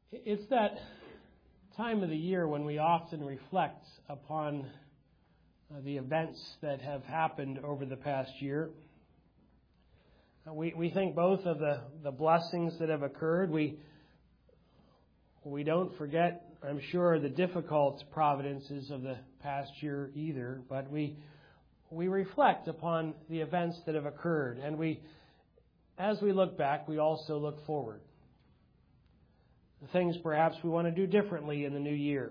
It's that time of the year when we often reflect upon the events that have happened over the past year. We think both of the blessings that have occurred. We don't forget, I'm sure, the difficult providences of the past year either, but we reflect upon the events that have occurred, and as we look back, we also look forward. The things perhaps we want to do differently in the new year.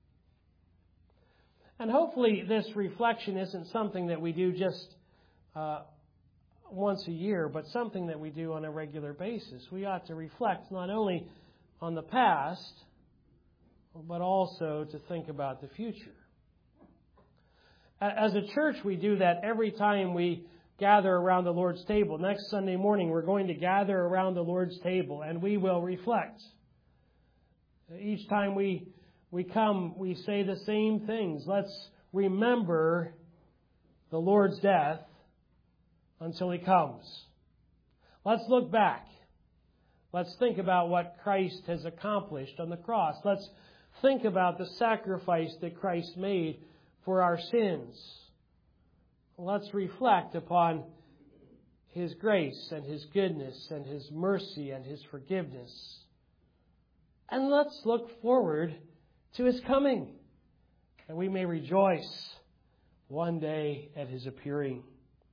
And hopefully this reflection isn't something that we do just once a year, but something that we do on a regular basis. We ought to reflect not only on the past, but also to think about the future. As a church, we do that every time we gather around the Lord's table. Next Sunday morning, we're going to gather around the Lord's table, and we will reflect. Each time we come, we say the same things. Let's remember the Lord's death until He comes. Let's look back. Let's think about what Christ has accomplished on the cross. Let's think about the sacrifice that Christ made for our sins. Let's reflect upon His grace and His goodness and His mercy and His forgiveness. And let's look forward to His coming, and we may rejoice one day at His appearing.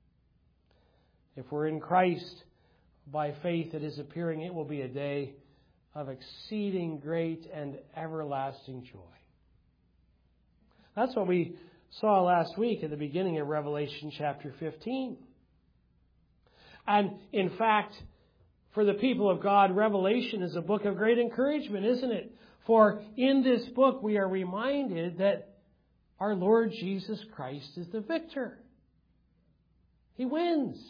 If we're in Christ by faith at His appearing, it will be a day of exceeding great and everlasting joy. That's what we saw last week at the beginning of Revelation chapter 15. And in fact, for the people of God, Revelation is a book of great encouragement, isn't it? For in this book we are reminded that our Lord Jesus Christ is the victor. He wins.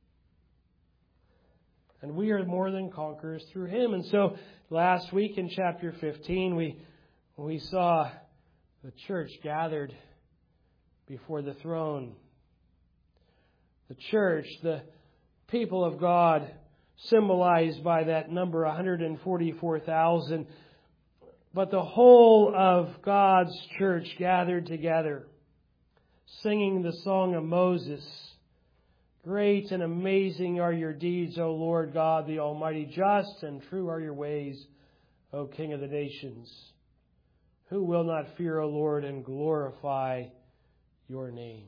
And we are more than conquerors through Him. And so last week in chapter 15 we saw the church gathered before the throne. The church, the people of God, symbolized by that number 144,000. But the whole of God's church gathered together, singing the song of Moses. Great and amazing are your deeds, O Lord God, the Almighty. Just and true are your ways, O King of the nations. Who will not fear, O Lord, and glorify your name?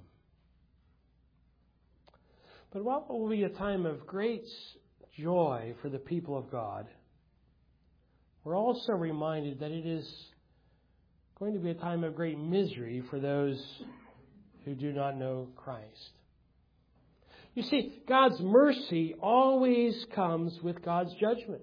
But what will be a time of great joy for the people of God, we're also reminded that it is going to be a time of great misery for those who do not know Christ. You see, God's mercy always comes with God's judgment.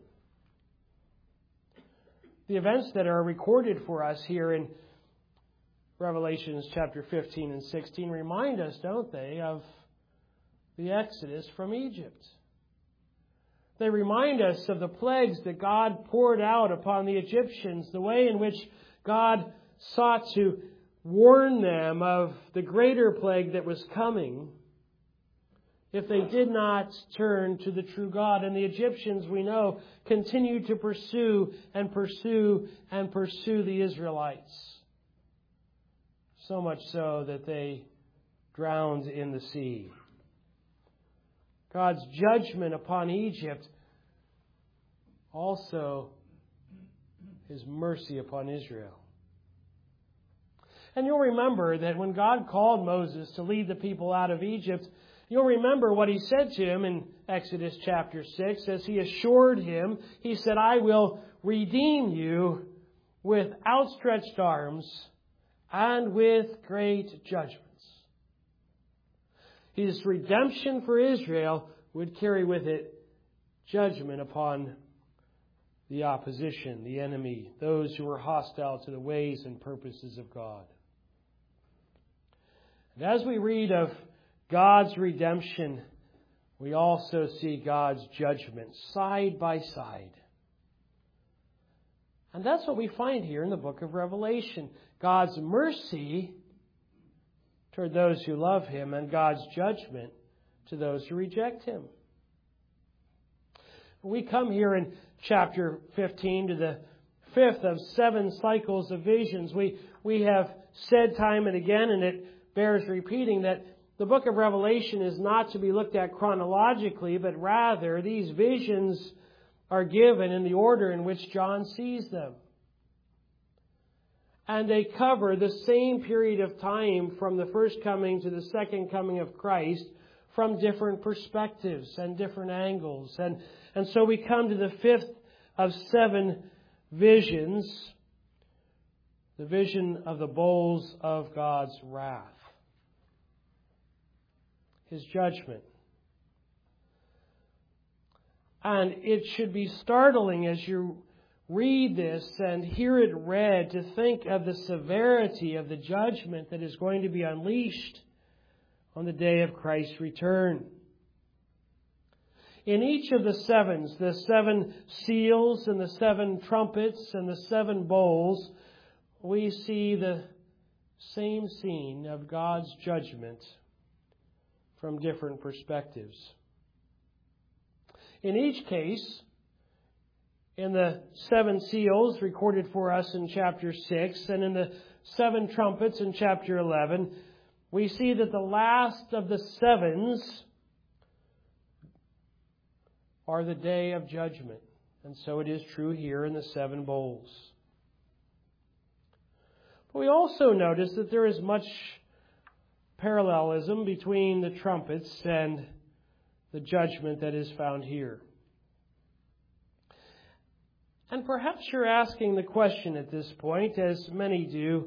The events that are recorded for us here in Revelations chapter 15 and 16 remind us, don't they, of the Exodus from Egypt. They remind us of the plagues that God poured out upon the Egyptians, the way in which God sought to warn them of the greater plague that was coming if they did not turn to the true God. And the Egyptians, we know, continued to pursue and pursue and pursue the Israelites. So much so that they drowned in the sea. God's judgment upon Egypt, also His mercy upon Israel. And you'll remember that when God called Moses to lead the people out of Egypt, you'll remember what He said to him in Exodus chapter 6 as He assured him. He said, I will redeem you with outstretched arms and with great judgments. His redemption for Israel would carry with it judgment upon the opposition, the enemy, those who were hostile to the ways and purposes of God. And as we read of God's redemption, we also see God's judgment side by side. And that's what we find here in the book of Revelation. God's mercy toward those who love Him and God's judgment to those who reject Him. We come here in chapter 15 to the fifth of 7 cycles of visions. We have said time and again, and it bears repeating, that the book of Revelation is not to be looked at chronologically, but rather these visions are given in the order in which John sees them. And they cover the same period of time from the first coming to the second coming of Christ from different perspectives and different angles. And so we come to the fifth of 7 visions, the vision of the bowls of God's wrath, His judgment. And it should be startling as you read this and hear it read to think of the severity of the judgment that is going to be unleashed on the day of Christ's return. In each of the sevens, the 7 seals and the 7 trumpets and the 7 bowls, we see the same scene of God's judgment from different perspectives. In each case, in the 7 seals recorded for us in chapter 6 and in the 7 trumpets in chapter 11, we see that the last of the 7s are the day of judgment. And so it is true here in the 7 bowls. But we also notice that there is much parallelism between the trumpets and the judgment that is found here. And perhaps you're asking the question at this point, as many do,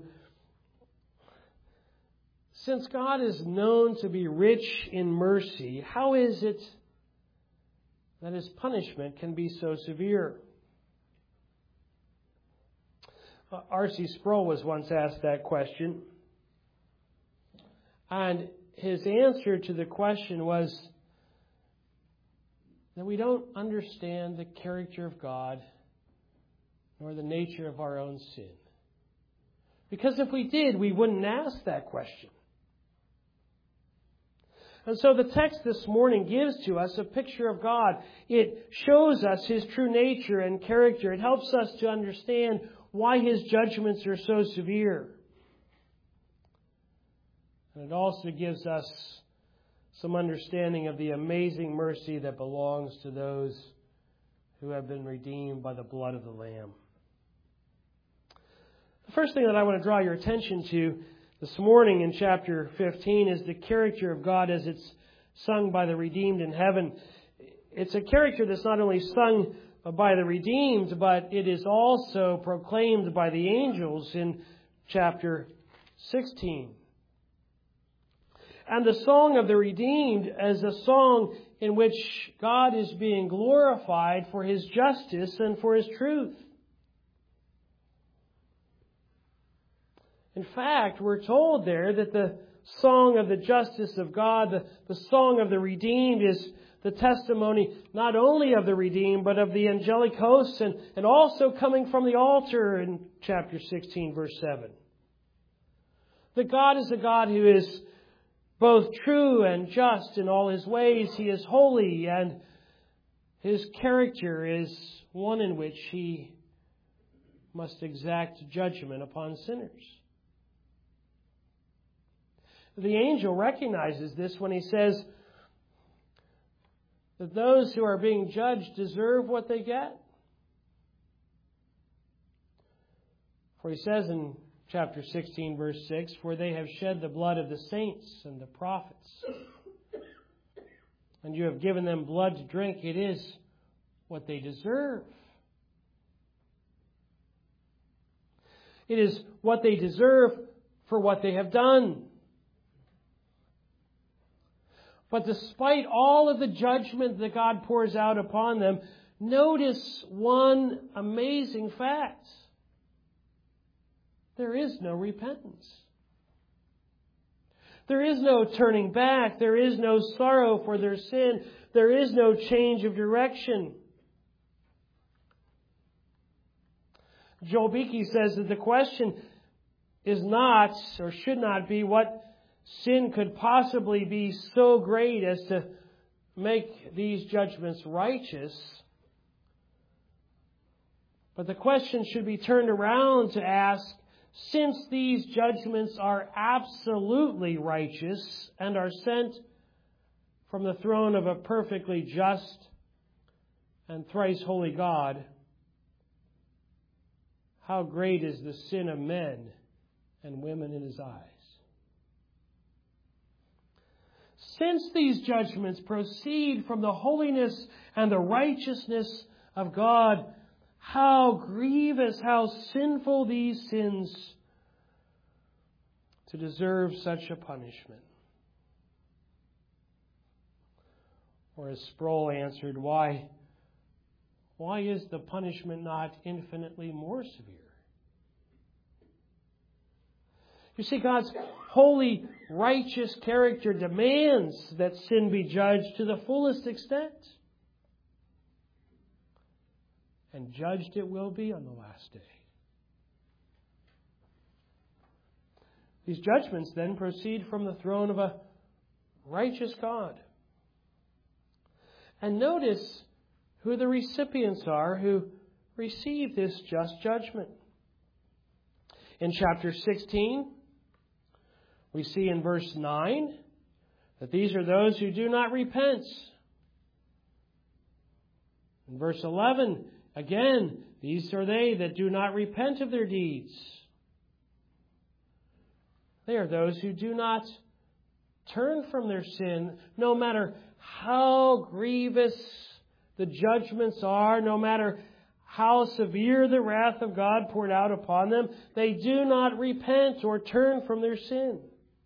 since God is known to be rich in mercy, how is it that His punishment can be so severe? R.C. Sproul was once asked that question, and his answer to the question was that we don't understand the character of God nor the nature of our own sin. Because if we did, we wouldn't ask that question. And so the text this morning gives to us a picture of God. It shows us His true nature and character. It helps us to understand why His judgments are so severe. And it also gives us some understanding of the amazing mercy that belongs to those who have been redeemed by the blood of the Lamb. The first thing that I want to draw your attention to this morning in chapter 15 is the character of God as it's sung by the redeemed in heaven. It's a character that's not only sung by the redeemed, but it is also proclaimed by the angels in chapter 16. And the song of the redeemed is a song in which God is being glorified for His justice and for His truth. In fact, we're told there that the song of the justice of God, the song of the redeemed, is the testimony not only of the redeemed, but of the angelic hosts, and also coming from the altar in chapter 16, verse 7. That God is a God who is both true and just in all His ways. He is holy, and His character is one in which He must exact judgment upon sinners. The angel recognizes this when he says that those who are being judged deserve what they get. For he says in chapter 16, verse 6, "For they have shed the blood of the saints and the prophets, and you have given them blood to drink. It is what they deserve." It is what they deserve for what they have done. But despite all of the judgment that God pours out upon them, notice one amazing fact. There is no repentance. There is no turning back. There is no sorrow for their sin. There is no change of direction. Joel Beeke says that the question is not, or should not be, what sin could possibly be so great as to make these judgments righteous. But the question should be turned around to ask, since these judgments are absolutely righteous and are sent from the throne of a perfectly just and thrice holy God, how great is the sin of men and women in His eyes? Since these judgments proceed from the holiness and the righteousness of God, how grievous, how sinful these sins to deserve such a punishment. Or as Sproul answered, why is the punishment not infinitely more severe? You see, God's holy, righteous character demands that sin be judged to the fullest extent. And judged it will be on the last day. These judgments then proceed from the throne of a righteous God. And notice who the recipients are who receive this just judgment. In chapter 16, we see in verse 9 that these are those who do not repent. In verse 11, again, these are they that do not repent of their deeds. They are those who do not turn from their sin, no matter how grievous the judgments are, no matter how severe the wrath of God poured out upon them. They do not repent or turn from their sin.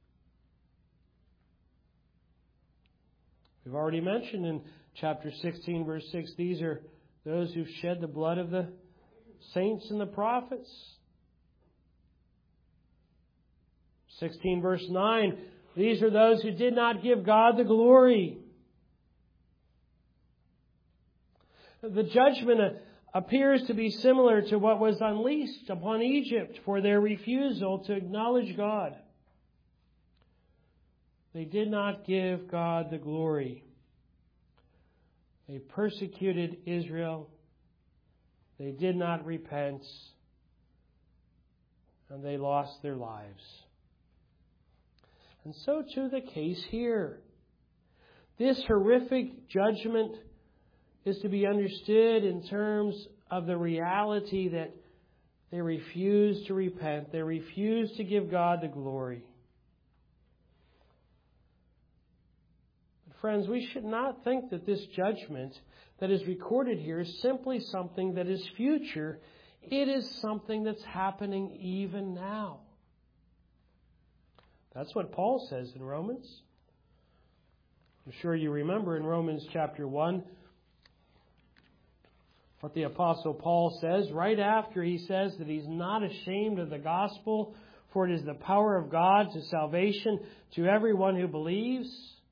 We've already mentioned in chapter 16, verse 6, these are those who shed the blood of the saints and the prophets. 16, verse 9, these are those who did not give God the glory. The judgment appears to be similar to what was unleashed upon Egypt for their refusal to acknowledge God. They did not give God the glory. They persecuted Israel. They did not repent. And they lost their lives. And so too the case here. This horrific judgment is to be understood in terms of the reality that they refuse to repent. They refuse to give God the glory. But friends, we should not think that this judgment that is recorded here is simply something that is future. It is something that's happening even now. That's what Paul says in Romans. I'm sure you remember in Romans chapter 1 what the Apostle Paul says right after he says that he's not ashamed of the gospel, for it is the power of God to salvation to everyone who believes,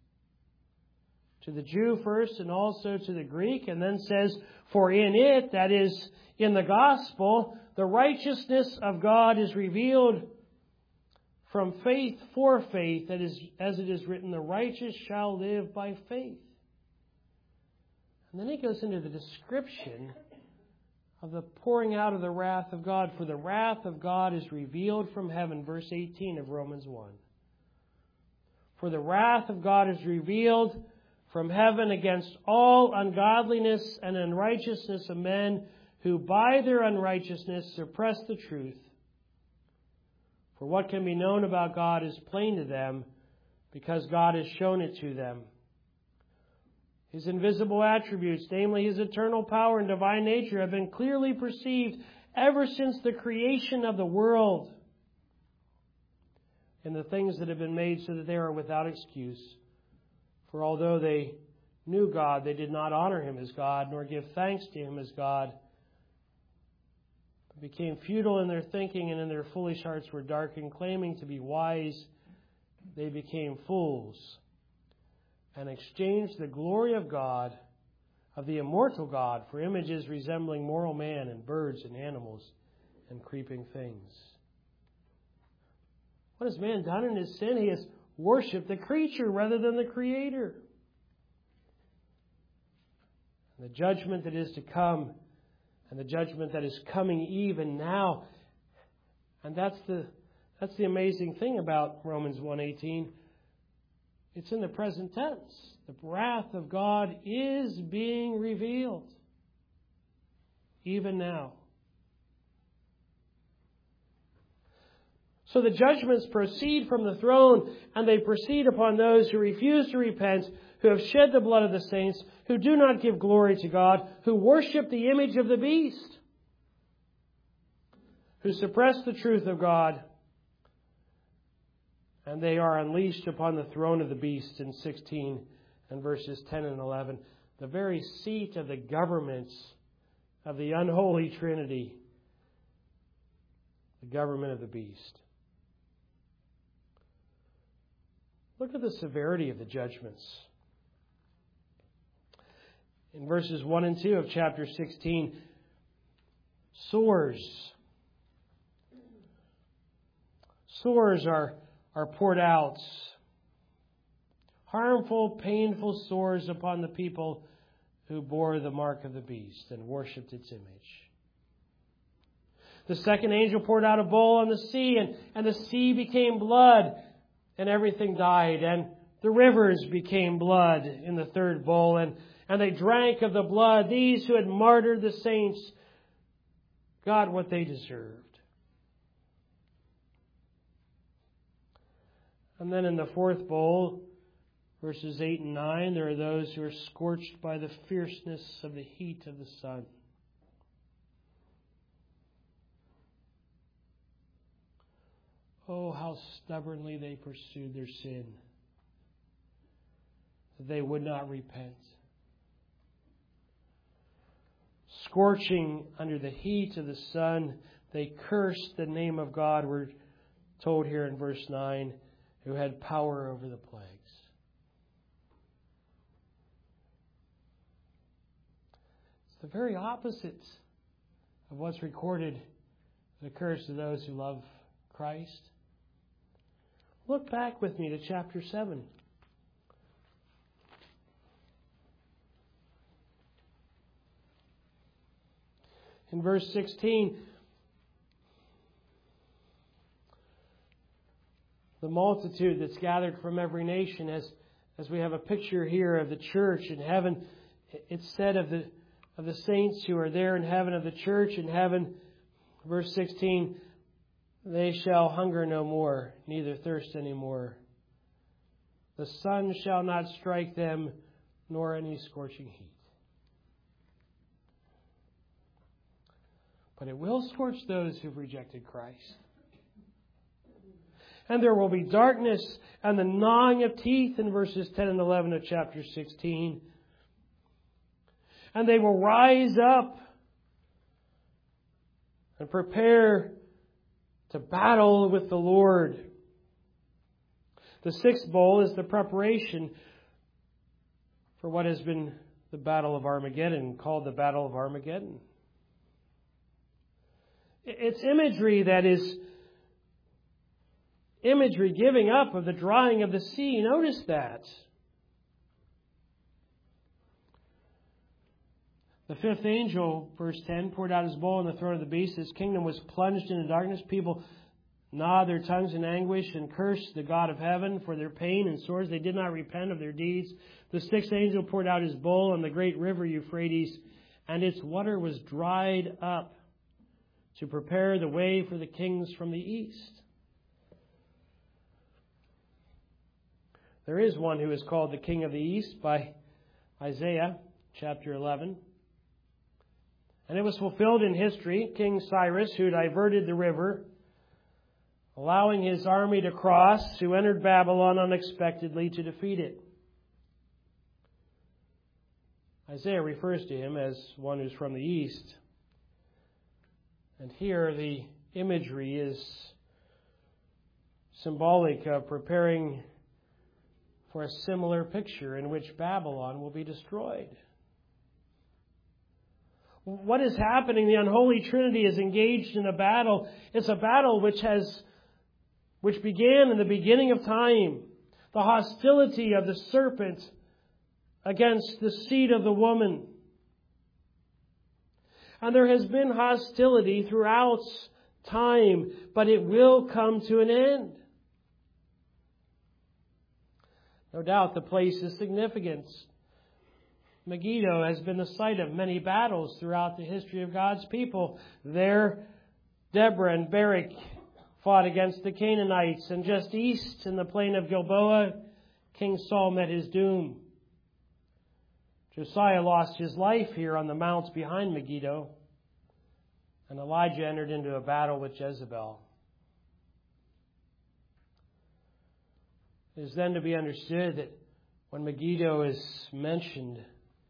to the Jew first and also to the Greek, and then says, for in it, that is, in the gospel, the righteousness of God is revealed from faith for faith, that is, as it is written, the righteous shall live by faith. And then he goes into the description of the pouring out of the wrath of God. For the wrath of God is revealed from heaven, verse 18 of Romans 1. For the wrath of God is revealed from heaven against all ungodliness and unrighteousness of men who by their unrighteousness suppress the truth. For what can be known about God is plain to them, because God has shown it to them. His invisible attributes, namely His eternal power and divine nature, have been clearly perceived ever since the creation of the world, and the things that have been made so that they are without excuse. For although they knew God, they did not honor Him as God, nor give thanks to Him as God, but became futile in their thinking, and in their foolish hearts were darkened. Claiming to be wise, they became fools, and exchanged the glory of God, of the immortal God, for images resembling mortal man and birds and animals and creeping things. What has man done in his sin? He has worshipped the creature rather than the Creator. And the judgment that is to come and the judgment that is coming even now. And that's the amazing thing about Romans 1:18. It's in the present tense. The wrath of God is being revealed even now. So the judgments proceed from the throne, and they proceed upon those who refuse to repent, who have shed the blood of the saints, who do not give glory to God, who worship the image of the beast, who suppress the truth of God, and they are unleashed upon the throne of the beast in 16 and verses 10 and 11, the very seat of the government of the unholy Trinity, the government of the beast. Look at the severity of the judgments. In verses 1 and 2 of chapter 16, sores. Sores are poured out. Harmful, painful sores upon the people who bore the mark of the beast and worshipped its image. The second angel poured out a bowl on the sea, and the sea became blood, and everything died. And the rivers became blood in the third bowl, and they drank of the blood. These who had martyred the saints got what they deserved. And then in the fourth bowl, verses 8 and 9, there are those who are scorched by the fierceness of the heat of the sun. Oh, how stubbornly they pursued their sin, that they would not repent. Scorching under the heat of the sun, they cursed the name of God, we're told here in verse 9, who had power over the plagues. It's the very opposite of what's recorded that occurs to those who love Christ. Look back with me to chapter 7. In verse 16, the multitude that's gathered from every nation, as we have a picture here of the church in heaven, it's said of the saints who are there in heaven, of the church in heaven, verse 16, they shall hunger no more, neither thirst any more. The sun shall not strike them, nor any scorching heat. But it will scorch those who've rejected Christ. And there will be darkness and the gnawing of teeth in verses 10 and 11 of chapter 16. And they will rise up and prepare to battle with the Lord. The sixth bowl is the preparation for what has been the Battle of Armageddon, called the Battle of Armageddon. It's imagery that is imagery giving up of the drying of the sea. Notice that. The fifth angel, verse 10, poured out his bowl on the throne of the beast. His kingdom was plunged into darkness. People gnawed their tongues in anguish and cursed the God of heaven for their pain and sores. They did not repent of their deeds. The sixth angel poured out his bowl on the great river Euphrates, and its water was dried up to prepare the way for the kings from the east. There is one who is called the King of the East by Isaiah chapter 11. And it was fulfilled in history. King Cyrus, who diverted the river, allowing his army to cross, who entered Babylon unexpectedly to defeat it. Isaiah refers to him as one who's from the east. And here the imagery is symbolic of preparing for a similar picture in which Babylon will be destroyed. What is happening? The unholy Trinity is engaged in a battle. It's a battle which began in the beginning of time. The hostility of the serpent against the seed of the woman. And there has been hostility throughout time, but it will come to an end. No doubt the place is significant. Megiddo has been the site of many battles throughout the history of God's people. There, Deborah and Barak fought against the Canaanites, and just east in the plain of Gilboa, King Saul met his doom. Josiah lost his life here on the mounts behind Megiddo, and Elijah entered into a battle with Jezebel. It is then to be understood that when Megiddo is mentioned,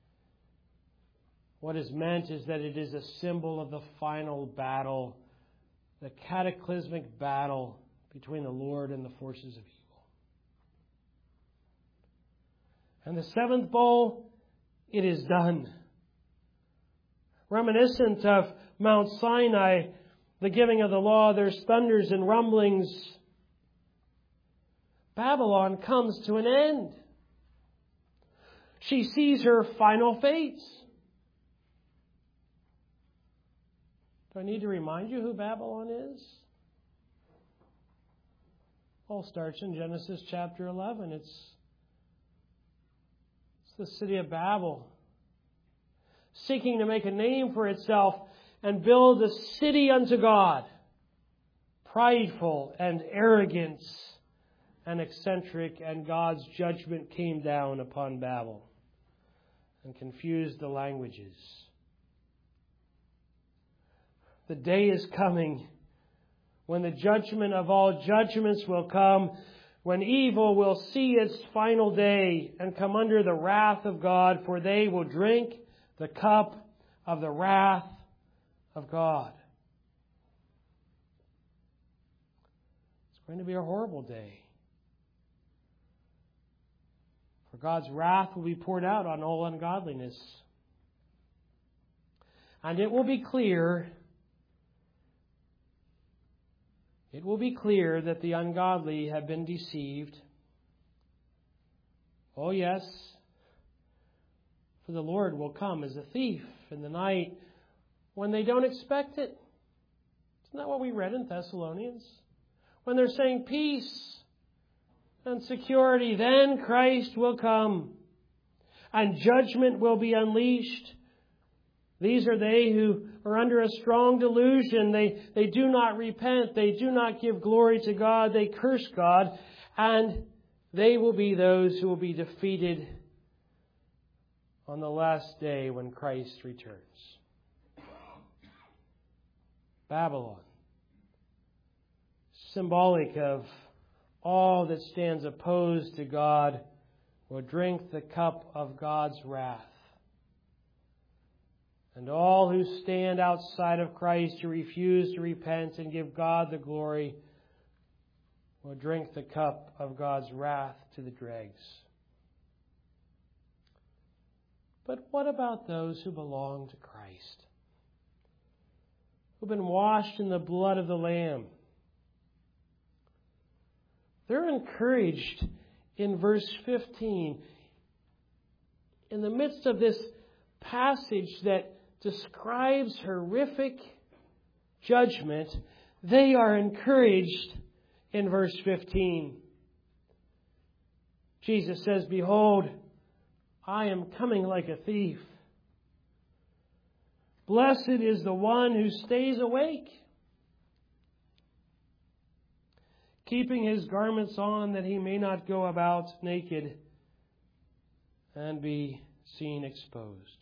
what is meant is that it is a symbol of the final battle, the cataclysmic battle between the Lord and the forces of evil. And the seventh bowl, it is done. Reminiscent of Mount Sinai, the giving of the law, there's thunders and rumblings. Babylon comes to an end. She sees her final fate. Do I need to remind you who Babylon is? All starts in Genesis chapter 11. It's the city of Babel, seeking to make a name for itself and build a city unto God, prideful and arrogant and eccentric, and God's judgment came down upon Babel and confused the languages. The day is coming when the judgment of all judgments will come, when evil will see its final day and come under the wrath of God, for they will drink the cup of the wrath of God. It's going to be a horrible day. For God's wrath will be poured out on all ungodliness. And it will be clear that the ungodly have been deceived. Oh yes, for the Lord will come as a thief in the night when they don't expect it. Isn't that what we read in Thessalonians? When they're saying peace and security, then Christ will come and judgment will be unleashed. These are they who are under a strong delusion. They do not repent. They do not give glory to God. They curse God. And they will be those who will be defeated on the last day when Christ returns. Babylon, symbolic of all that stands opposed to God, will drink the cup of God's wrath. And all who stand outside of Christ, who refuse to repent and give God the glory, will drink the cup of God's wrath to the dregs. But what about those who belong to Christ, who've been washed in the blood of the Lamb? They're encouraged in verse 15. In the midst of this passage that describes horrific judgment, they are encouraged in verse 15. Jesus says, "Behold, I am coming like a thief. Blessed is the one who stays awake, keeping his garments on, that he may not go about naked and be seen exposed."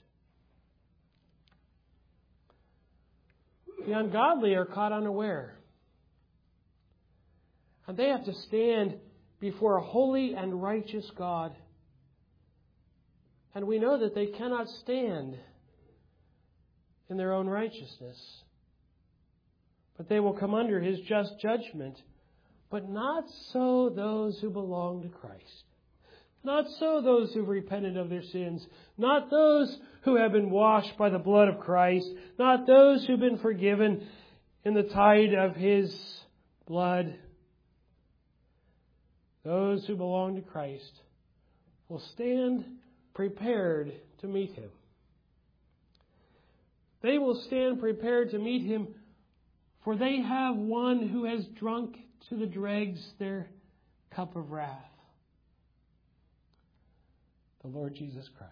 The ungodly are caught unaware. And they have to stand before a holy and righteous God. And we know that they cannot stand in their own righteousness. But they will come under His just judgment. But not so those who belong to Christ. Not so those who've repented of their sins. Not those who have been washed by the blood of Christ. Not those who've been forgiven in the tide of His blood. Those who belong to Christ will stand prepared to meet Him. They will stand prepared to meet Him, for they have one who has drunk to the dregs their cup of wrath, the Lord Jesus Christ.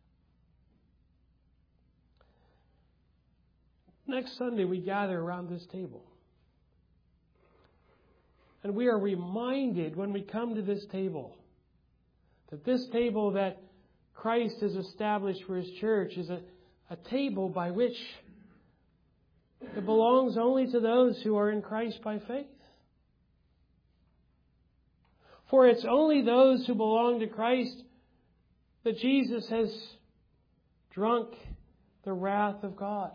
Next Sunday, we gather around this table. And we are reminded when we come to this table that this table that Christ has established for His church is a table by which it belongs only to those who are in Christ by faith. For it's only those who belong to Christ that Jesus has drunk the wrath of God.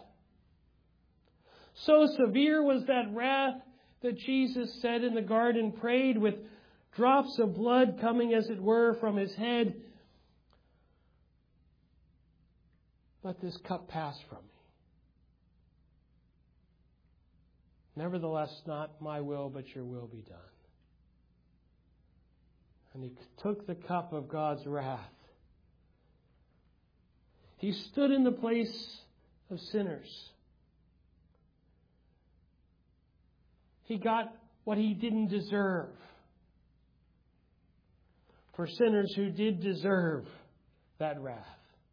So severe was that wrath that Jesus said in the garden, prayed with drops of blood coming, as it were, from His head, "Let this cup pass from me. Nevertheless, not my will, but your will be done." And He took the cup of God's wrath. He stood in the place of sinners. He got what He didn't deserve for sinners who did deserve that wrath.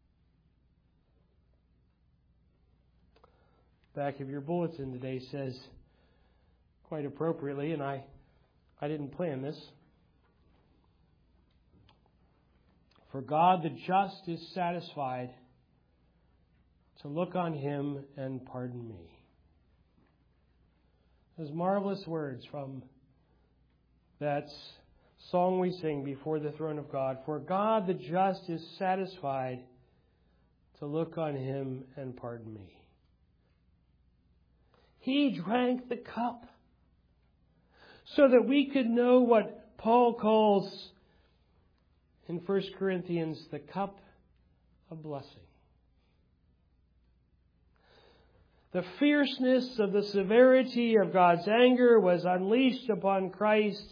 Back of your bulletin today says, quite appropriately, and I didn't plan this, "For God the just is satisfied to look on him and pardon me." Those marvelous words from that song we sing before the throne of God. For God the just is satisfied to look on him and pardon me. He drank the cup so that we could know what Paul calls in 1 Corinthians the cup of blessing. The fierceness of the severity of God's anger was unleashed upon Christ.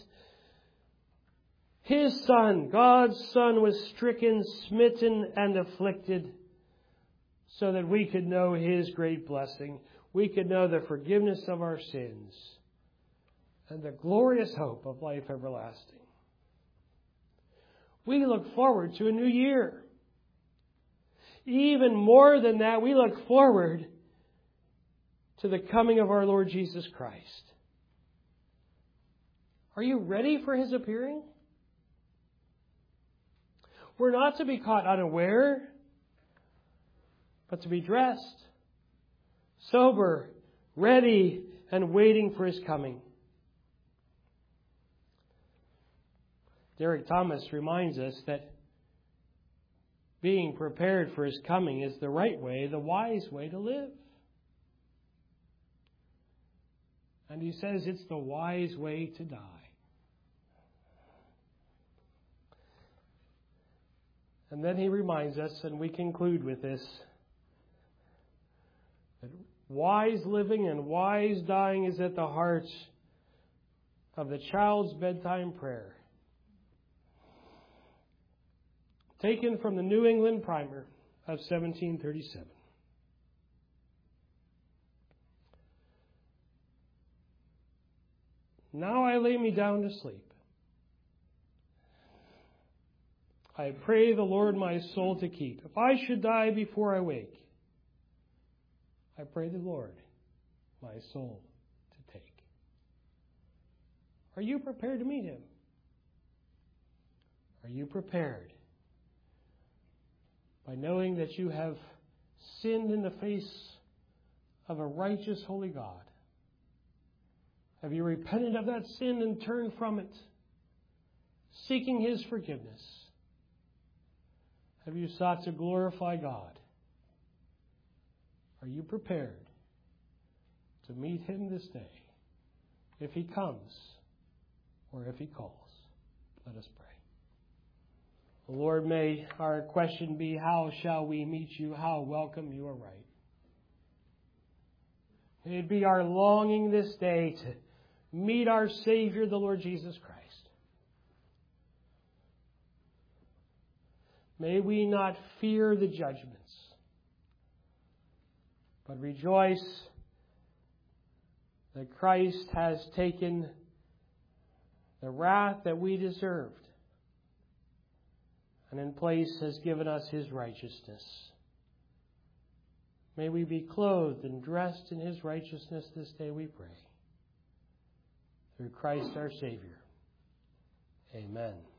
His Son, God's Son, was stricken, smitten, and afflicted so that we could know His great blessing. We could know the forgiveness of our sins and the glorious hope of life everlasting. We look forward to a new year. Even more than that, we look forward to the coming of our Lord Jesus Christ. Are you ready for His appearing? We're not to be caught unaware, but to be dressed, sober, ready, and waiting for His coming. Derek Thomas reminds us that being prepared for His coming is the right way, the wise way to live. And he says it's the wise way to die. And then he reminds us, and we conclude with this, that wise living and wise dying is at the heart of the child's bedtime prayer. Taken from the New England Primer of 1737. Now I lay me down to sleep. I pray the Lord my soul to keep. If I should die before I wake, I pray the Lord my soul to take. Are you prepared to meet Him? Are you prepared by knowing that you have sinned in the face of a righteous, holy God? Have you repented of that sin and turned from it, seeking His forgiveness? Have you sought to glorify God? Are you prepared to meet Him this day, if He comes or if He calls? Let us pray. Lord, may our question be, how shall we meet You? How welcome You aright. May it be our longing this day to meet our Savior, the Lord Jesus Christ. May we not fear the judgments, but rejoice that Christ has taken the wrath that we deserved and in place has given us His righteousness. May we be clothed and dressed in His righteousness this day, we pray. Through Christ our Savior. Amen.